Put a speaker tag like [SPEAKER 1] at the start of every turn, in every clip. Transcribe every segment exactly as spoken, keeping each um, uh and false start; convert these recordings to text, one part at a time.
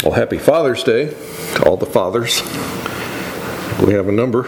[SPEAKER 1] Well, happy Father's Day to all the fathers. We have a number.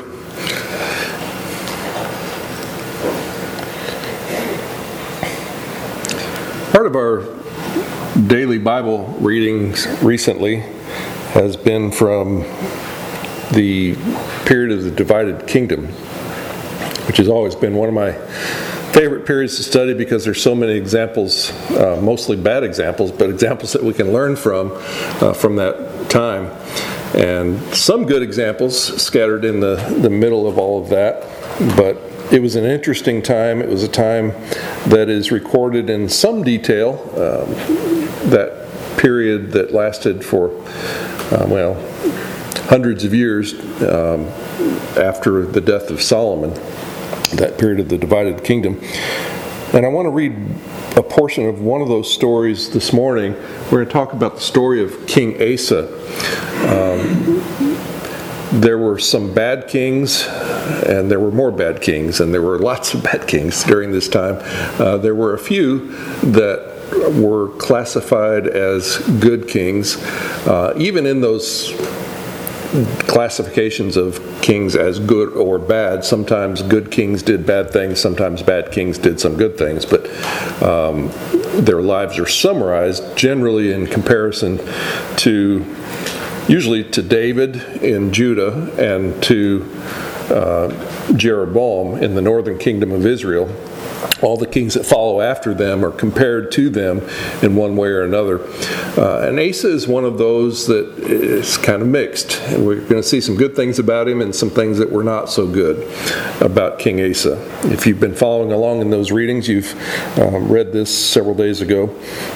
[SPEAKER 1] Part of our daily Bible readings recently has been from the period of the divided kingdom, which has always been one of my favorite periods to study because there's so many examples, uh, mostly bad examples, but examples that we can learn from uh, from that time. And some good examples scattered in the, the middle of all of that. But it was an interesting time. It was a time that is recorded in some detail, um, that period that lasted for, uh, well, hundreds of years um, after the death of Solomon. That period of the divided kingdom. And I want to read a portion of one of those stories this morning. We're going to talk about the story of King Asa. Um, there were some bad kings, and there were more bad kings, and there were lots of bad kings during this time. Uh, there were a few that were classified as good kings, uh, even in those classifications of kings as good or bad. Sometimes good kings did bad things, sometimes bad kings did some good things, but um, their lives are summarized generally in comparison to, usually to David in Judah and to uh, Jeroboam in the northern kingdom of Israel. All the kings that follow after them are compared to them in one way or another. Uh, and Asa is one of those that is kind of mixed. And we're going to see some good things about him and some things that were not so good about King Asa. If you've been following along in those readings, you've um, read this several days ago.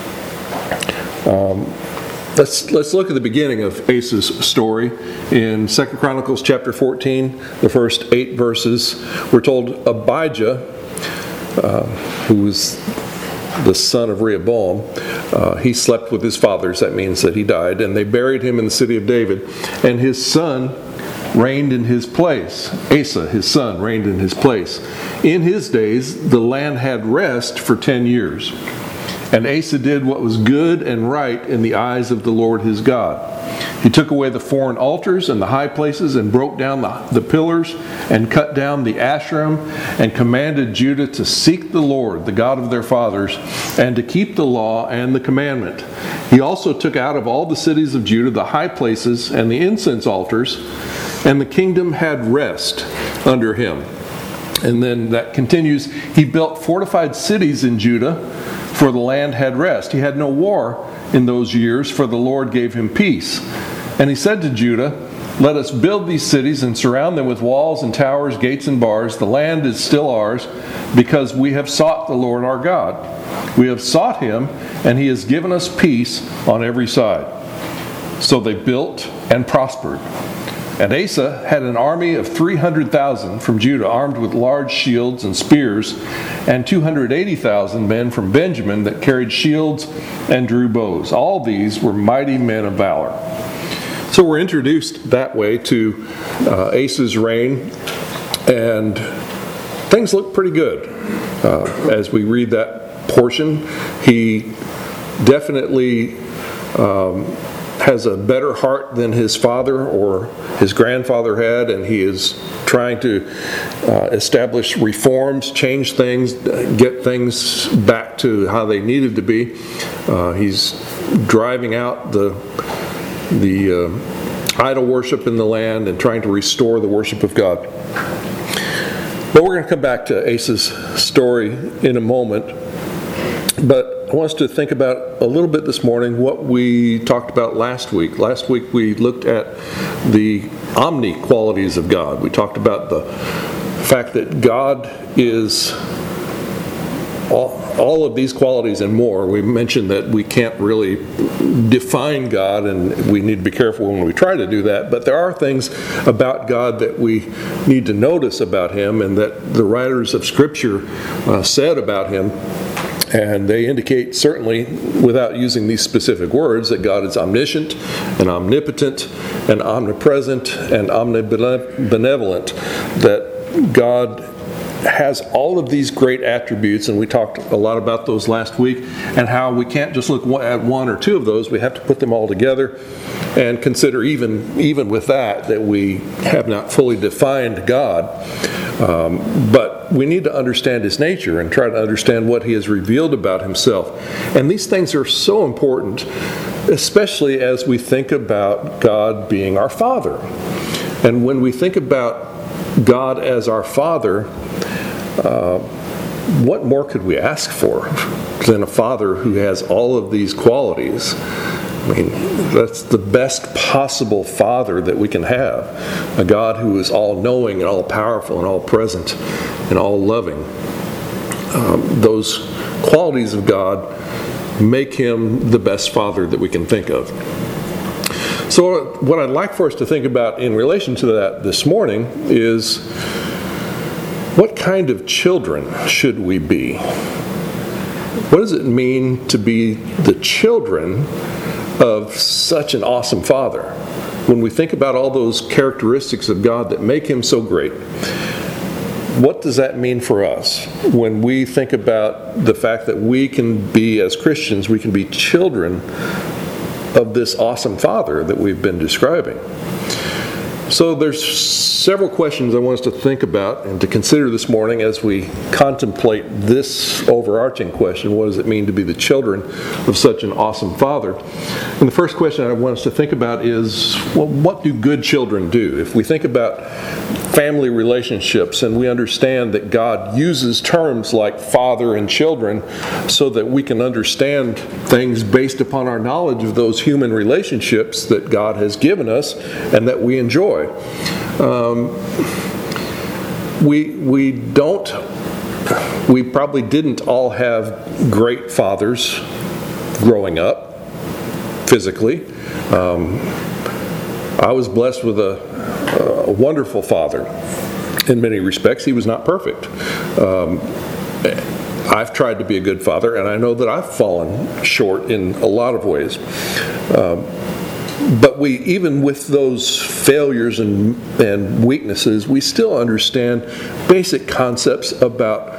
[SPEAKER 1] Um, Let's let's look at the beginning of Asa's story. In Second Chronicles chapter fourteen, the first eight verses, we're told Abijah, uh, who was the son of Rehoboam, uh, he slept with his fathers. That means that he died, and they buried him in the city of David. And his son reigned in his place. Asa, his son, reigned in his place. In his days, the land had rest for ten years. And Asa did what was good and right in the eyes of the Lord his God. He took away the foreign altars and the high places and broke down the, the pillars and cut down the Asherim and commanded Judah to seek the Lord, the God of their fathers, and to keep the law and the commandment. He also took out of all the cities of Judah the high places and the incense altars, and the kingdom had rest under him. And then that continues. He built fortified cities in Judah, for the land had rest. He had no war in those years, for the Lord gave him peace. And he said to Judah, "Let us build these cities and surround them with walls and towers, gates and bars. The land is still ours, because we have sought the Lord our God. We have sought him, and he has given us peace on every side." So they built and prospered. And Asa had an army of three hundred thousand from Judah, armed with large shields and spears, and two hundred eighty thousand men from Benjamin that carried shields and drew bows. All these were mighty men of valor. So we're introduced that way to uh, Asa's reign, and things look pretty good. Uh, as we read that portion, he definitely um, has a better heart than his father or his grandfather had, and he is trying to uh, establish reforms, change things, get things back to how they needed to be. Uh, he's driving out the the uh, idol worship in the land and trying to restore the worship of God. But we're going to come back to Asa's story in a moment. But I want us to think about a little bit this morning what we talked about last week. Last week we looked at the omni qualities of God. We talked about the fact that God is all, all of these qualities and more. We mentioned that we can't really define God, and we need to be careful when we try to do that. But there are things about God that we need to notice about him, and that the writers of Scripture uh, said about him. And they indicate, certainly, without using these specific words, that God is omniscient and omnipotent and omnipresent and omnibenevolent, that God has all of these great attributes, and we talked a lot about those last week, and how we can't just look at one or two of those. We have to put them all together and consider, even, even with that, that we have not fully defined God. Um, but we need to understand His nature and try to understand what He has revealed about Himself. And these things are so important, especially as we think about God being our Father. And when we think about God as our Father, uh, what more could we ask for than a Father who has all of these qualities? I mean, that's the best possible Father that we can have. A God who is all-knowing and all-powerful and all-present and all-loving. Um, those qualities of God make Him the best Father that we can think of. So what I'd like for us to think about in relation to that this morning is, what kind of children should we be? What does it mean to be the children of such an awesome Father? When we think about all those characteristics of God that make Him so great, what does that mean for us when we think about the fact that we can be, as Christians, we can be children of this awesome Father that we've been describing? So there's several questions I want us to think about and to consider this morning as we contemplate this overarching question: what does it mean to be the children of such an awesome Father? And the first question I want us to think about is, well, what do good children do? If we think about family relationships and we understand that God uses terms like father and children so that we can understand things based upon our knowledge of those human relationships that God has given us and that we enjoy. Um, we we don't we probably didn't all have great fathers growing up physically. Um, I was blessed with a, a wonderful father in many respects. He was not perfect. Um, I've tried to be a good father, and I know that I've fallen short in a lot of ways. Um, But we, even with those failures and, and weaknesses, we still understand basic concepts about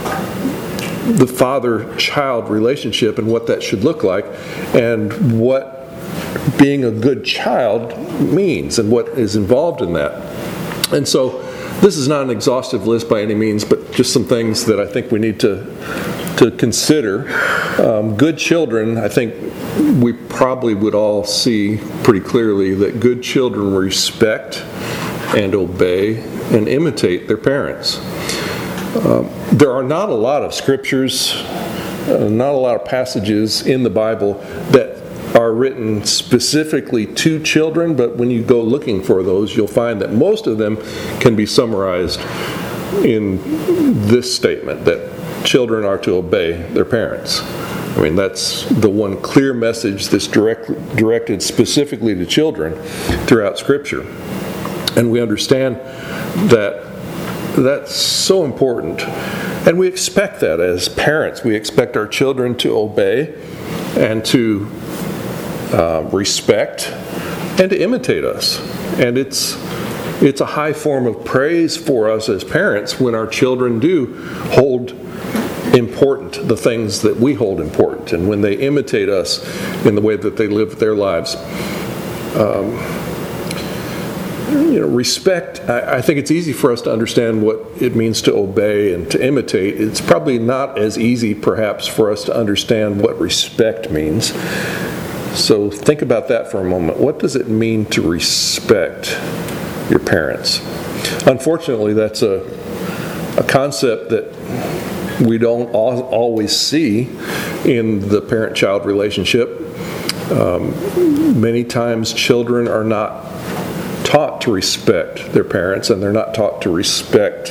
[SPEAKER 1] the father-child relationship and what that should look like, and what being a good child means and what is involved in that. And so this is not an exhaustive list by any means, but just some things that I think we need to to consider. Um, good children, I think we probably would all see pretty clearly that good children respect and obey and imitate their parents. Um, there are not a lot of scriptures, uh, not a lot of passages in the Bible that are written specifically to children, but when you go looking for those, you'll find that most of them can be summarized in this statement, that children are to obey their parents. I mean, that's the one clear message that's direct, directed specifically to children throughout Scripture. And we understand that that's so important. And we expect that as parents. We expect our children to obey and to uh, respect and to imitate us. And it's it's a high form of praise for us as parents when our children do hold important the things that we hold important, and when they imitate us in the way that they live their lives. Um, you know, respect, I, I think it's easy for us to understand what it means to obey and to imitate. It's probably not as easy, perhaps, for us to understand what respect means. So think about that for a moment. What does it mean to respect your parents? Unfortunately, that's a, a concept that we don't al- always see in the parent-child relationship. Um, many times children are not taught to respect their parents, and they're not taught to respect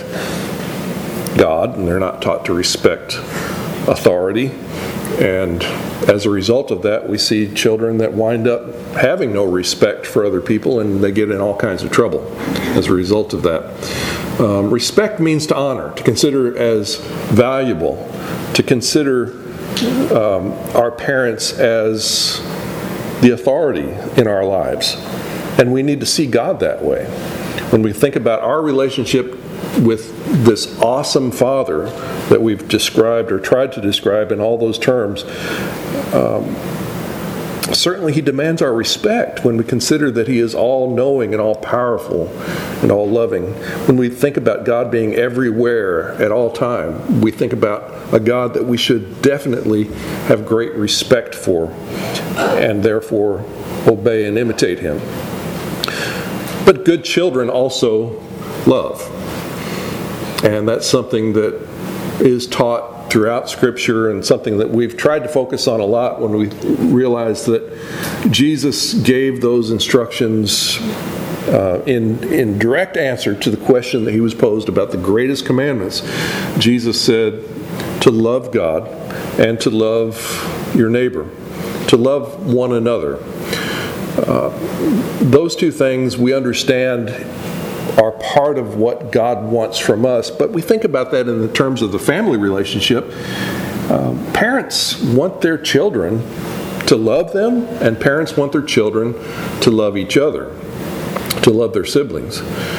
[SPEAKER 1] God, and they're not taught to respect authority. And as a result of that, we see children that wind up having no respect for other people, and they get in all kinds of trouble as a result of that. Um, respect means to honor, to consider as valuable, to consider um, our parents as the authority in our lives. And we need to see God that way. When we think about our relationship with this awesome Father that we've described or tried to describe in all those terms, um, certainly He demands our respect when we consider that He is all-knowing and all-powerful and all-loving. When we think about God being everywhere at all time, we think about a God that we should definitely have great respect for and therefore obey and imitate Him. But good children also love. And that's something that is taught throughout Scripture and something that we've tried to focus on a lot when we realize that Jesus gave those instructions uh, in, in direct answer to the question that He was posed about the greatest commandments. Jesus said to love God and to love your neighbor, to love one another. Uh, those two things we understand are part of what God wants from us, but we think about that in the terms of the family relationship. Um, parents want their children to love them, and parents want their children to love each other, to love their siblings.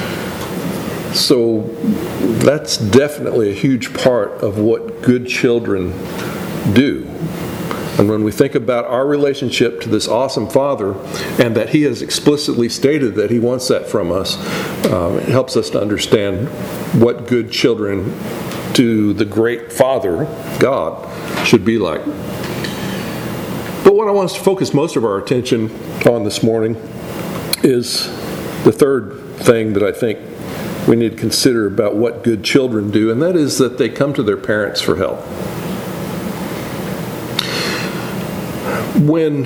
[SPEAKER 1] So that's definitely a huge part of what good children do. And when we think about our relationship to this awesome Father, and that He has explicitly stated that He wants that from us, um, it helps us to understand what good children to the great Father, God, should be like. But what I want us to focus most of our attention on this morning is the third thing that I think we need to consider about what good children do, and that is that they come to their parents for help. When,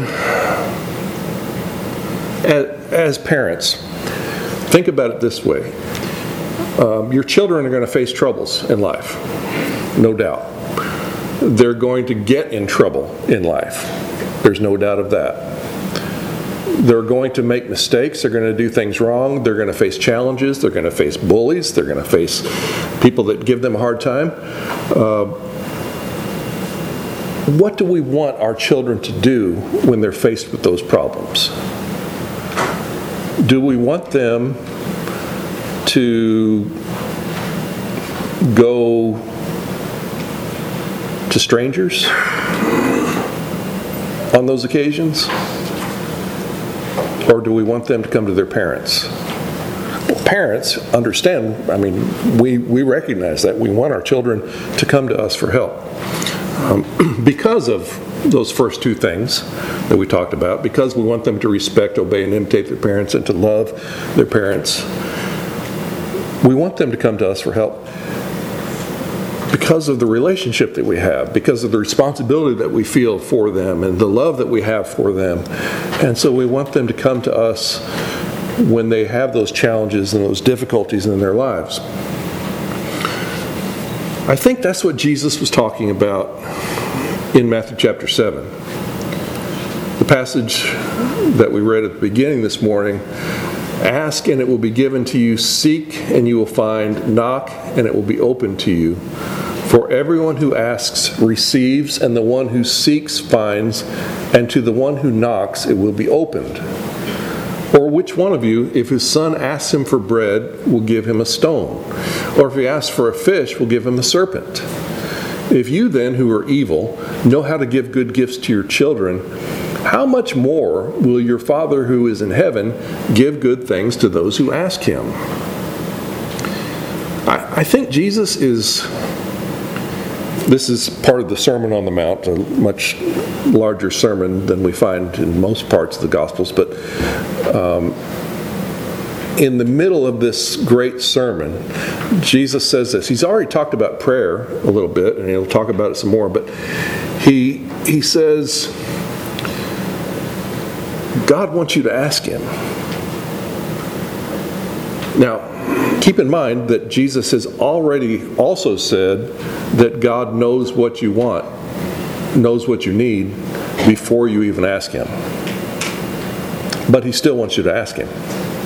[SPEAKER 1] as parents, think about it this way. Um, your children are going to face troubles in life, no doubt. They're going to get in trouble in life. There's no doubt of that. They're going to make mistakes. They're going to do things wrong. They're going to face challenges. They're going to face bullies. They're going to face people that give them a hard time. Uh, What do we want our children to do when they're faced with those problems? Do we want them to go to strangers on those occasions? Or do we want them to come to their parents? Well, parents understand, I mean, we, we recognize that. We want our children to come to us for help. Um, because of those first two things that we talked about, because we want them to respect, obey, and imitate their parents and to love their parents, we want them to come to us for help because of the relationship that we have, because of the responsibility that we feel for them and the love that we have for them. And so we want them to come to us when they have those challenges and those difficulties in their lives. I think that's what Jesus was talking about in Matthew chapter seven. The passage that we read at the beginning this morning, ask and it will be given to you, seek and you will find, knock and it will be opened to you. For everyone who asks receives, and the one who seeks finds, and to the one who knocks it will be opened. Or which one of you, if his son asks him for bread, will give him a stone? Or if he asks for a fish, will give him a serpent? If you then, who are evil, know how to give good gifts to your children, how much more will your Father who is in heaven give good things to those who ask Him? I, I think Jesus is... This is part of the Sermon on the Mount, a much larger sermon than we find in most parts of the Gospels. But um, in the middle of this great sermon, Jesus says this. He's already talked about prayer a little bit, and he'll talk about it some more. But he he says, God wants you to ask Him. Now, keep in mind that Jesus has already also said that God knows what you want, knows what you need before you even ask Him. But He still wants you to ask Him.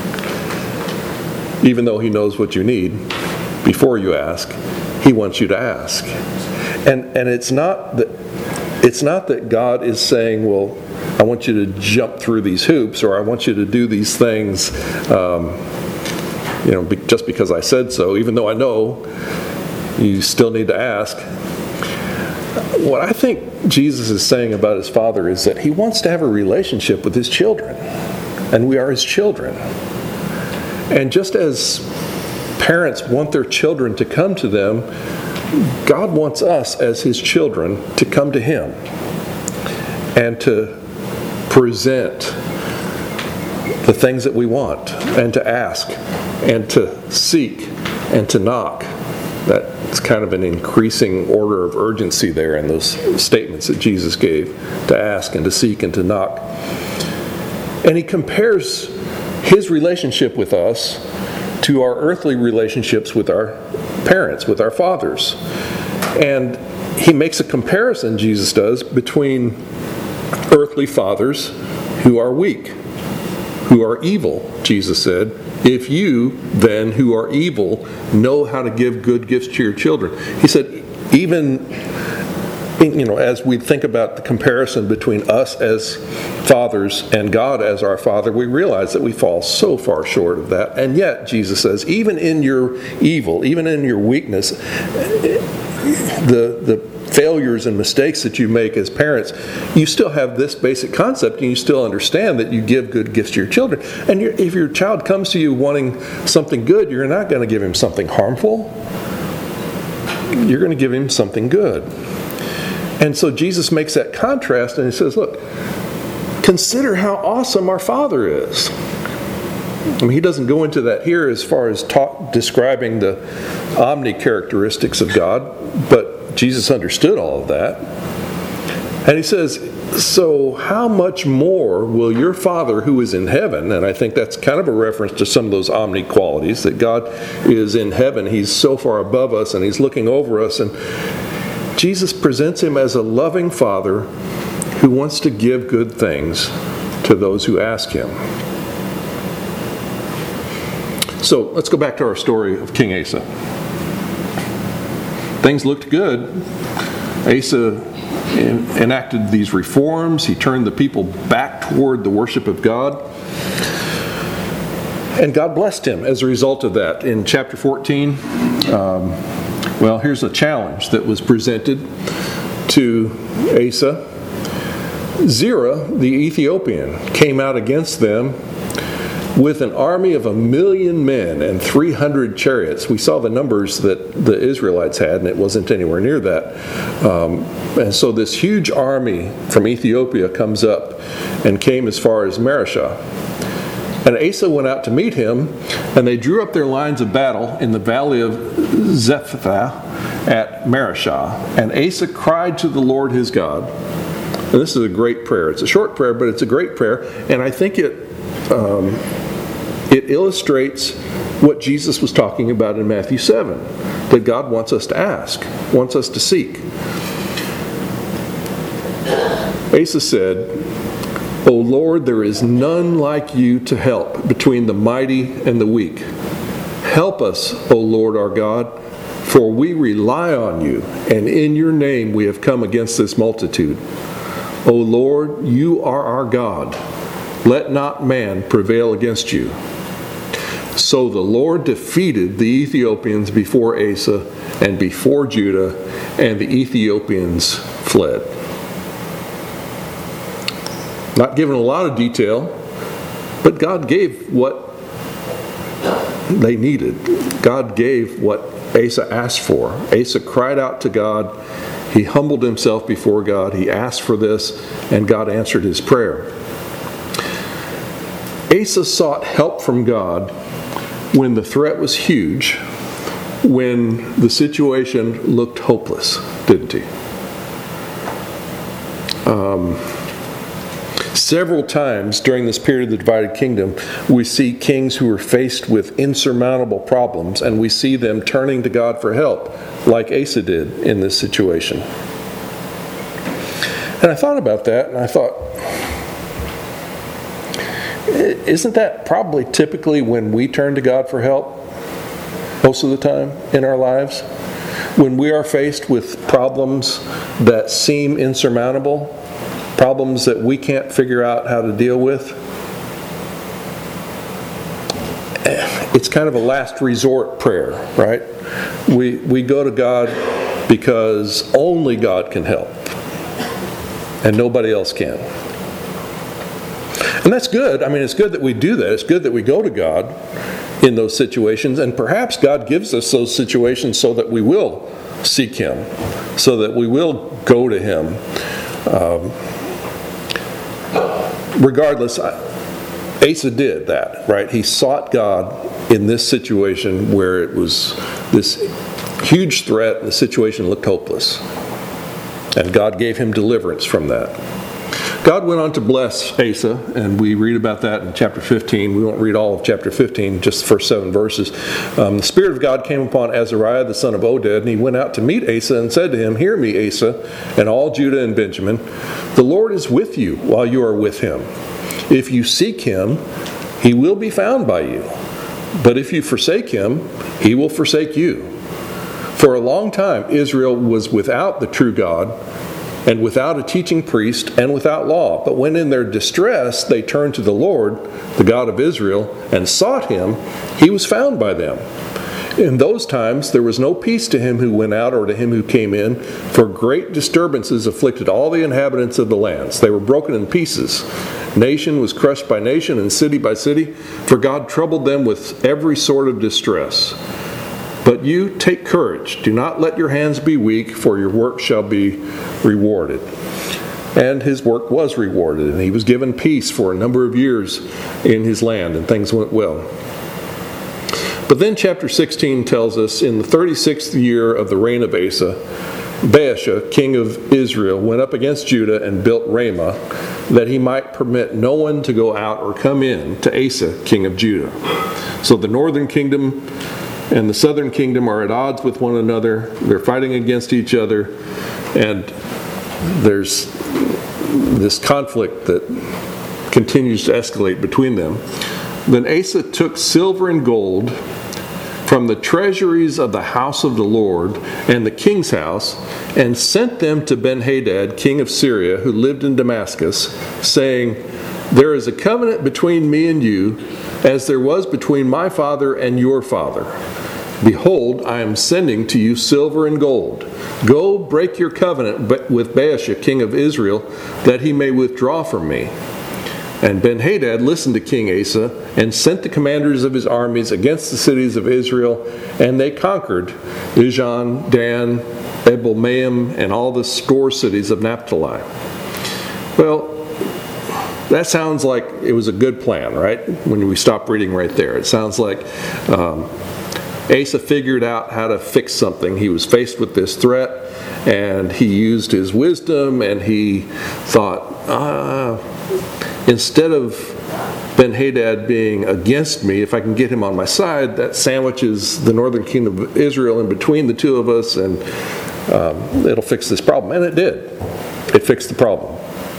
[SPEAKER 1] Even though He knows what you need before you ask, He wants you to ask. And and it's not that it's not that God is saying, well, I want you to jump through these hoops, or I want you to do these things um, you know, be, just because I said so, even though I know you still need to ask. What I think Jesus is saying about his Father is that he wants to have a relationship with his children, and we are his children. And just as parents want their children to come to them, God wants us as his children to come to him and to present the things that we want, and to ask, and to seek, and to knock. That's kind of an increasing order of urgency there in those statements that Jesus gave, to ask and to seek and to knock. And he compares his relationship with us to our earthly relationships with our parents, with our fathers. And he makes a comparison, Jesus does, between earthly fathers who are weak, who are evil, Jesus said. If you, then, who are evil, know how to give good gifts to your children. He said, even, you know, as we think about the comparison between us as fathers and God as our Father, we realize that we fall so far short of that. And yet, Jesus says, even in your evil, even in your weakness, the the failures and mistakes that you make as parents, you still have this basic concept, and you still understand that you give good gifts to your children. And you're, if your child comes to you wanting something good, you're not going to give him something harmful. You're going to give him something good. And so Jesus makes that contrast, and he says, look, consider how awesome our Father is. I mean, he doesn't go into that here as far as talk, describing the omni characteristics of God, but Jesus understood all of that. And he says, so how much more will your Father who is in heaven, and I think that's kind of a reference to some of those omni qualities, that God is in heaven, he's so far above us and he's looking over us, and Jesus presents him as a loving Father who wants to give good things to those who ask him. So let's go back to our story of King Asa. Things looked good. Asa enacted these reforms. He turned the people back toward the worship of God. And God blessed him as a result of that. In chapter fourteen, um, well, here's a challenge that was presented to Asa. Zerah, the Ethiopian, came out against them with an army of a million men and three hundred chariots. We saw the numbers that the Israelites had, and it wasn't anywhere near that. Um, and so this huge army from Ethiopia comes up and came as far as Marishah. And Asa went out to meet him, and they drew up their lines of battle in the valley of Zephathah at Marishah. And Asa cried to the Lord his God. And this is a great prayer. It's a short prayer, but it's a great prayer. And I think it um, it illustrates what Jesus was talking about in Matthew seven, that God wants us to ask, wants us to seek. Asa said, O Lord, there is none like you to help between the mighty and the weak. Help us, O Lord our God, for we rely on you, and in your name we have come against this multitude. O Lord, you are our God. Let not man prevail against you. So the Lord defeated the Ethiopians before Asa and before Judah, and the Ethiopians fled. Not given a lot of detail, but God gave what they needed. God gave what Asa asked for. Asa cried out to God. He humbled himself before God. He asked for this, and God answered his prayer. Asa sought help from God when the threat was huge, when the situation looked hopeless, didn't he? Um, several times during this period of the divided kingdom, we see kings who are faced with insurmountable problems, and we see them turning to God for help, like Asa did in this situation. And I thought about that, and I thought, isn't that probably typically when we turn to God for help most of the time in our lives? When we are faced with problems that seem insurmountable, problems that we can't figure out how to deal with. it's kind of a last resort prayer, right? We, we go to God because only God can help, and nobody else can. And that's good. I mean, it's good that we do that. It's good that we go to God in those situations, and perhaps God gives us those situations so that we will seek Him, so that we will go to Him. Um, regardless, Asa did that, right? He sought God in this situation where it was this huge threat and the situation looked hopeless. And God gave him deliverance from that. God went on to bless Asa, and we read about that in chapter fifteen. We won't read all of chapter fifteen, just the first seven verses. Um, the Spirit of God came upon Azariah, the son of Oded, and he went out to meet Asa and said to him, "Hear me, Asa, and all Judah and Benjamin. The Lord is with you while you are with him. If you seek him, he will be found by you. But if you forsake him, he will forsake you." For a long time, Israel was without the true God, and without a teaching priest, and without law. But when in their distress they turned to the Lord, the God of Israel, and sought him, he was found by them. In those times there was no peace to him who went out or to him who came in, for great disturbances afflicted all the inhabitants of the lands. They were broken in pieces. Nation was crushed by nation, and city by city, for God troubled them with every sort of distress. But you take courage, do not let your hands be weak, for your work shall be rewarded. And his work was rewarded, and he was given peace for a number of years in his land, and things went well. But then chapter sixteen tells us, in the thirty-sixth year of the reign of Asa, Baasha, king of Israel, went up against Judah and built Ramah, that he might permit no one to go out or come in to Asa, king of Judah. So the northern kingdom and the southern kingdom are at odds with one another. They're fighting against each other, and there's this conflict that continues to escalate between them. Then Asa took silver and gold from the treasuries of the house of the Lord and the king's house, and sent them to Ben-Hadad, king of Syria, who lived in Damascus, saying, "There is a covenant between me and you, as there was between my father and your father. Behold, I am sending to you silver and gold. Go break your covenant with Baasha, king of Israel, that he may withdraw from me." And Ben-Hadad listened to King Asa, and sent the commanders of his armies against the cities of Israel, and they conquered Ijon, Dan, Abel-maim, and all the store cities of Naphtali. Well, that sounds like it was a good plan, right? When we stop reading right there. It sounds like um, Asa figured out how to fix something. He was faced with this threat, and he used his wisdom, and he thought, ah, instead of Ben-Hadad being against me, if I can get him on my side, that sandwiches the northern kingdom of Israel in between the two of us, and um, it'll fix this problem. And it did. It fixed the problem.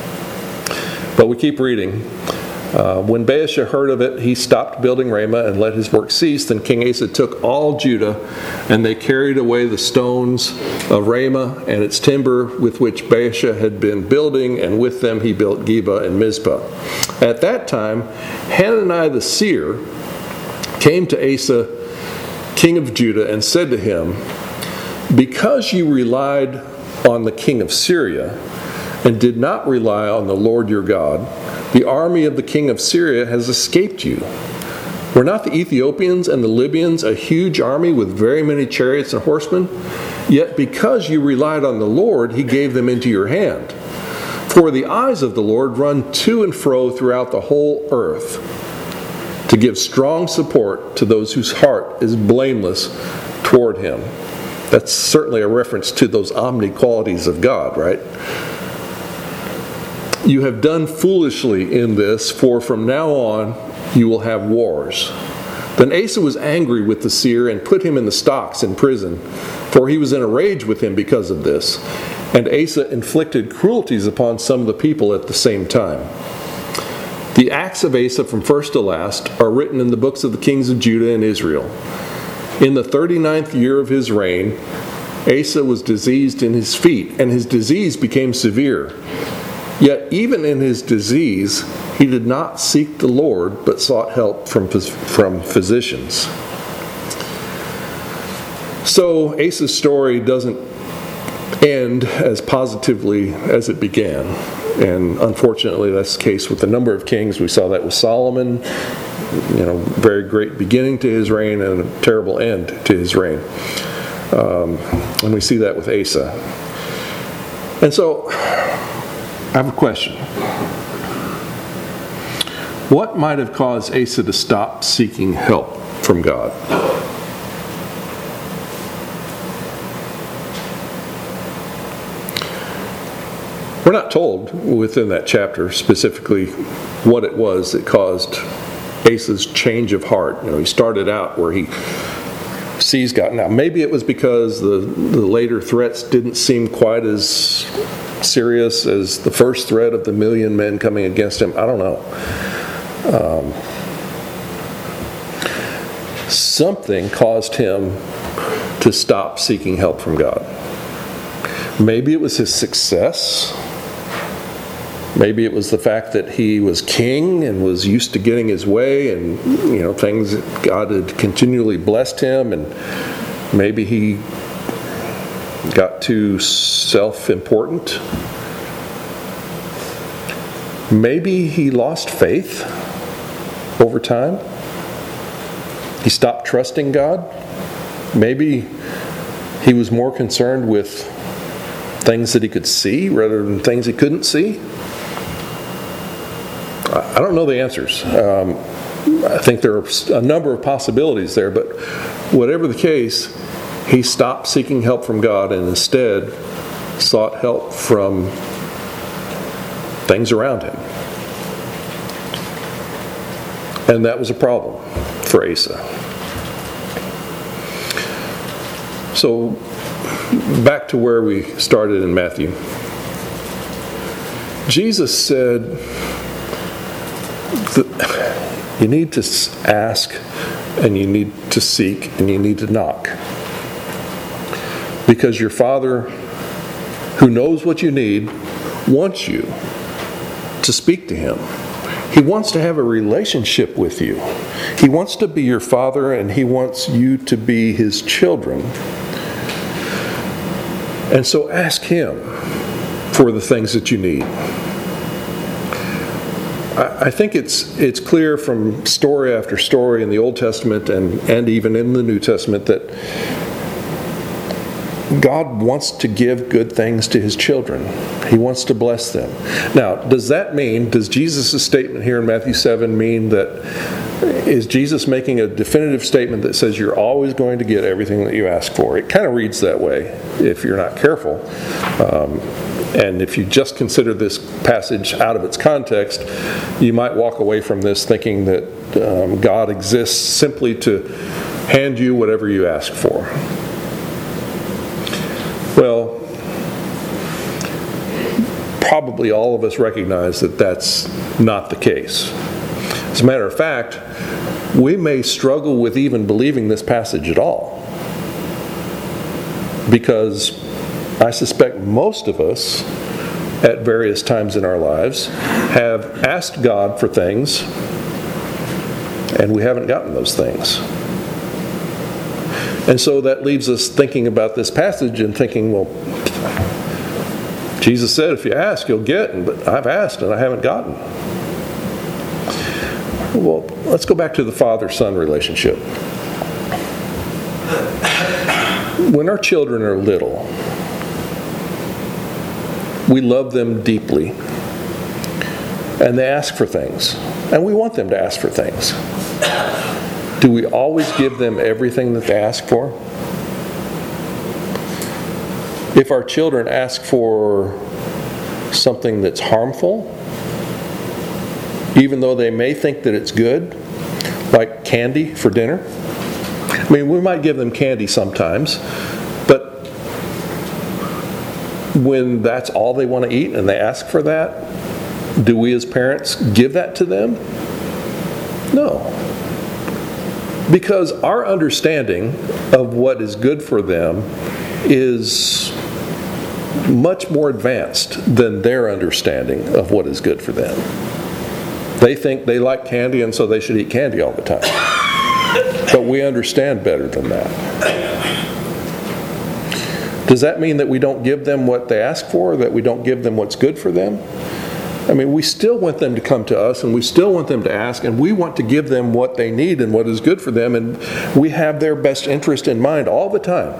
[SPEAKER 1] But we keep reading. Uh, when Baasha heard of it, he stopped building Ramah and let his work cease. Then King Asa took all Judah, and they carried away the stones of Ramah and its timber with which Baasha had been building, and with them he built Geba and Mizpah. At that time, Hananiah the seer came to Asa, king of Judah, and said to him, "Because you relied on the king of Syria and did not rely on the Lord your God, the army of the king of Syria has escaped you. Were not the Ethiopians and the Libyans a huge army with very many chariots and horsemen? Yet because you relied on the Lord, he gave them into your hand. For the eyes of the Lord run to and fro throughout the whole earth, to give strong support to those whose heart is blameless toward him." That's certainly a reference to those omni qualities of God, right? "You have done foolishly in this, for from now on you will have wars." Then Asa was angry with the seer and put him in the stocks in prison, for he was in a rage with him because of this. And Asa inflicted cruelties upon some of the people at the same time. The acts of Asa from first to last are written in the books of the kings of Judah and Israel. In the thirty-ninth year of his reign, Asa was diseased in his feet, and his disease became severe. Yet even in his disease, He did not seek the Lord, but sought help from, from physicians. So Asa's story doesn't end as positively as it began. And unfortunately, that's the case with a number of kings. We saw that with Solomon, you know, very great beginning to his reign and a terrible end to his reign. Um, and we see that with Asa. And so, I have a question. What might have caused Asa to stop seeking help from God? We're not told within that chapter specifically what it was that caused Asa's change of heart. You know, he started out where he sees God. Now, maybe it was because the, the later threats didn't seem quite as serious as the first threat of the million men coming against him. I don't know. Um, something caused him to stop seeking help from God. Maybe it was his success. Maybe it was the fact that he was king and was used to getting his way, and you know, things that God had continually blessed him, and maybe he got too self-important. Maybe he lost faith over time. He stopped trusting God. Maybe he was more concerned with things that he could see rather than things he couldn't see. I don't know the answers. Um, I think there are a number of possibilities there, but whatever the case, he stopped seeking help from God and instead sought help from things around him. And that was a problem for Asa. So, back to where we started in Matthew. Jesus said that you need to ask, and you need to seek, and you need to knock. Because your Father, who knows what you need, wants you to speak to Him. He wants to have a relationship with you. He wants to be your Father, and He wants you to be His children. And so ask Him for the things that you need. I think it's it's clear from story after story in the Old Testament and, and even in the New Testament that God wants to give good things to His children. He wants to bless them. Now, does that mean, does Jesus' statement here in Matthew seven mean that, is Jesus making a definitive statement that says you're always going to get everything that you ask for? It kind of reads that way if you're not careful. Um, and if you just consider this passage out of its context, you might walk away from this thinking that um, God exists simply to hand you whatever you ask for. Well, probably all of us recognize that that's not the case. As a matter of fact, we may struggle with even believing this passage at all. Because I suspect most of us, at various times in our lives, have asked God for things, and we haven't gotten those things. And so that leaves us thinking about this passage and thinking, well, Jesus said, if you ask, you'll get, but I've asked and I haven't gotten. Well, let's go back to the father-son relationship. When our children are little, we love them deeply, and they ask for things, and we want them to ask for things. Do we always give them everything that they ask for? If our children ask for something that's harmful, even though they may think that it's good, like candy for dinner, I mean, we might give them candy sometimes, but when that's all they want to eat and they ask for that, do we as parents give that to them? No. Because our understanding of what is good for them is much more advanced than their understanding of what is good for them. They think they like candy, and so they should eat candy all the time. But we understand better than that. Does that mean that we don't give them what they ask for, or that we don't give them what's good for them? I mean, we still want them to come to us, and we still want them to ask, and we want to give them what they need and what is good for them, and we have their best interest in mind all the time.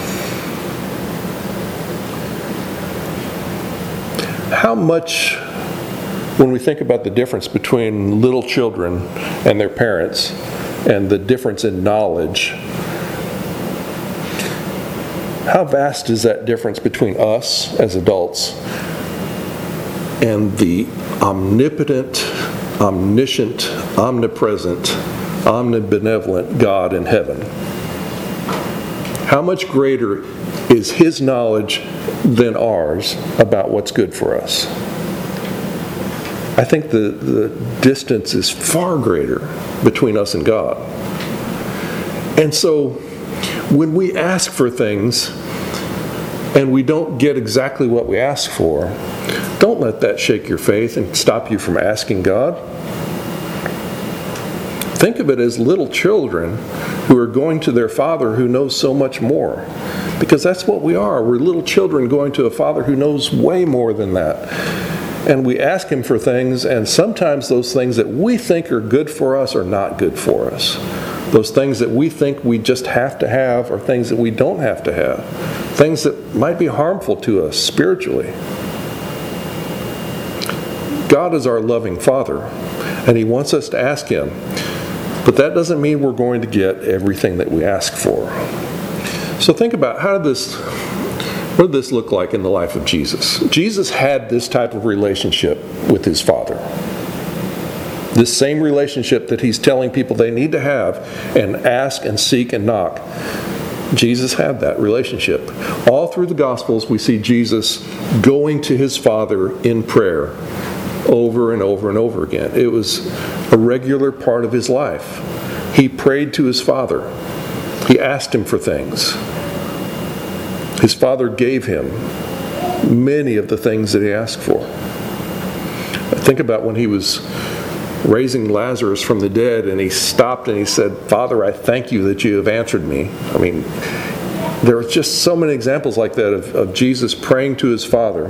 [SPEAKER 1] How much, when we think about the difference between little children and their parents, and the difference in knowledge, how vast is that difference between us as adults and the omnipotent, omniscient, omnipresent, omnibenevolent God in heaven? How much greater is His knowledge than ours about what's good for us? I think the, the distance is far greater between us and God. And so, when we ask for things and we don't get exactly what we ask for, don't let that shake your faith and stop you from asking God. Think of it as little children who are going to their Father who knows so much more. Because that's what we are. We're little children going to a Father who knows way more than that. And we ask Him for things, and sometimes those things that we think are good for us are not good for us. Those things that we think we just have to have are things that we don't have to have. Things that might be harmful to us spiritually. God is our loving Father, and He wants us to ask Him. But that doesn't mean we're going to get everything that we ask for. So think about, how did this, what did this look like in the life of Jesus? Jesus had this type of relationship with His Father. This same relationship that He's telling people they need to have and ask and seek and knock. Jesus had that relationship. All through the Gospels we see Jesus going to His Father in prayer over and over and over again. It was a regular part of His life. He prayed to His Father. He asked Him for things. His Father gave Him many of the things that He asked for. Think about when He was raising Lazarus from the dead, and He stopped and He said, "Father, I thank You that You have answered me." I mean, there are just so many examples like that of, of Jesus praying to His Father.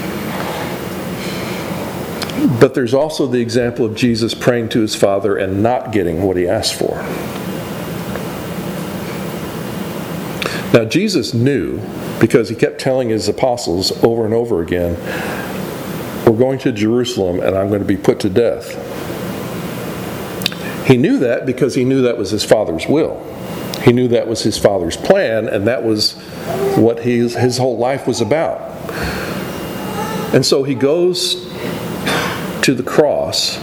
[SPEAKER 1] But there's also the example of Jesus praying to His Father and not getting what He asked for. Now, Jesus knew, because He kept telling His apostles over and over again, "We're going to Jerusalem and I'm going to be put to death." He knew that because He knew that was His Father's will. He knew that was His Father's plan, and that was what his, his whole life was about. And so He goes to the cross,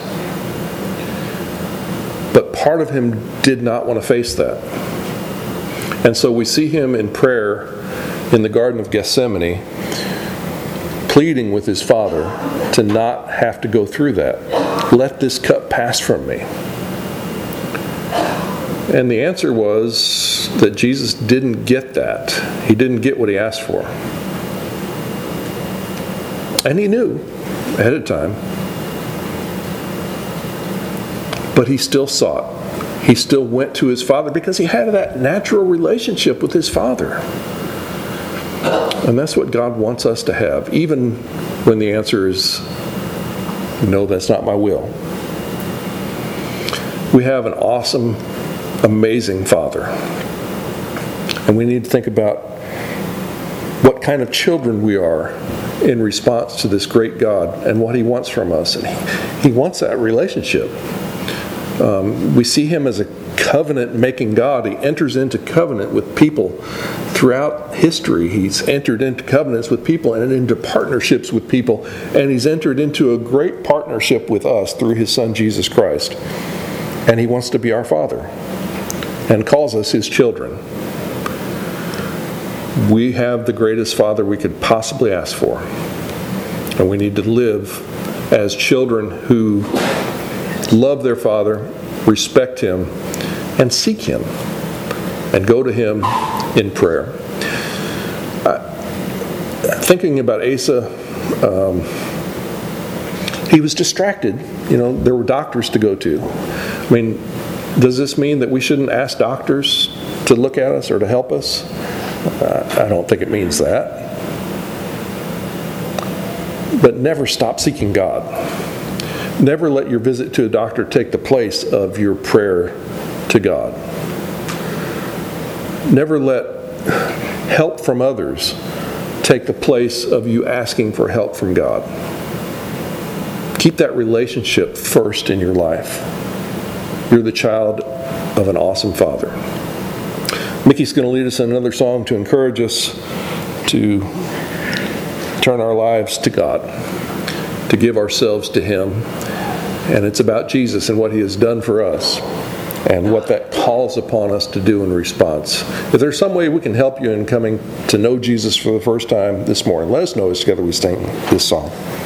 [SPEAKER 1] but part of Him did not want to face that. And so we see Him in prayer in the Garden of Gethsemane, pleading with His Father to not have to go through that. Let this cup pass from me. And the answer was that Jesus didn't get that. He didn't get what He asked for. And He knew ahead of time. But He still sought. He still went to His Father because He had that natural relationship with His Father. And that's what God wants us to have, even when the answer is, "No, that's not my will." We have an awesome, amazing Father. And we need to think about what kind of children we are in response to this great God and what He wants from us. And He, he wants that relationship. Um, we see Him as a covenant-making God. He enters into covenant with people throughout history. He's entered into covenants with people and into partnerships with people. And He's entered into a great partnership with us through His Son, Jesus Christ. And He wants to be our Father and calls us His children. We have the greatest Father we could possibly ask for. And we need to live as children who love their Father, respect Him, and seek Him, and go to Him in prayer. Uh, thinking about Asa, um, He was distracted. You know, there were doctors to go to. I mean, does this mean that we shouldn't ask doctors to look at us or to help us? Uh, I don't think it means that. But never stop seeking God. Never let your visit to a doctor take the place of your prayer to God. Never let help from others take the place of you asking for help from God. Keep that relationship first in your life. You're the child of an awesome Father. Mickey's going to lead us in another song to encourage us to turn our lives to God, to give ourselves to Him. And it's about Jesus and what He has done for us and what that calls upon us to do in response. If there's some way we can help you in coming to know Jesus for the first time this morning, let us know as together we sing this song.